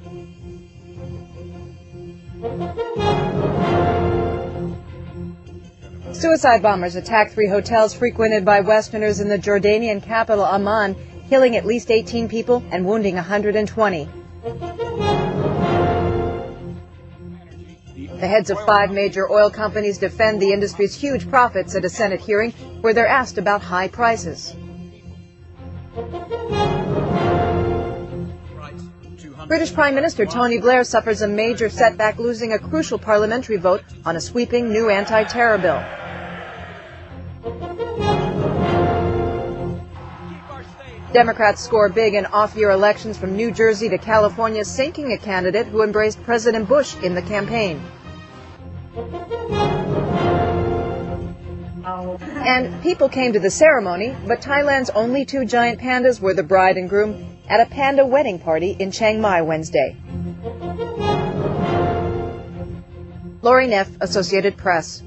Suicide bombers attacked 3 hotels frequented by Westerners in the Jordanian capital Amman, killing at least 18 people and wounding 120. The heads of 5 major oil companies defend the industry's huge profits at a Senate hearing where they're asked about high prices. British Prime Minister Tony Blair suffers a major setback, losing a crucial parliamentary vote on a sweeping new anti-terror bill. Democrats score big in off-year elections from New Jersey to California, sinking a candidate who embraced President Bush in the campaign. And people came to the ceremony, but Thailand's only 2 giant pandas were the bride and groom at a panda wedding party in Chiang Mai Wednesday. Lori Neff, Associated Press.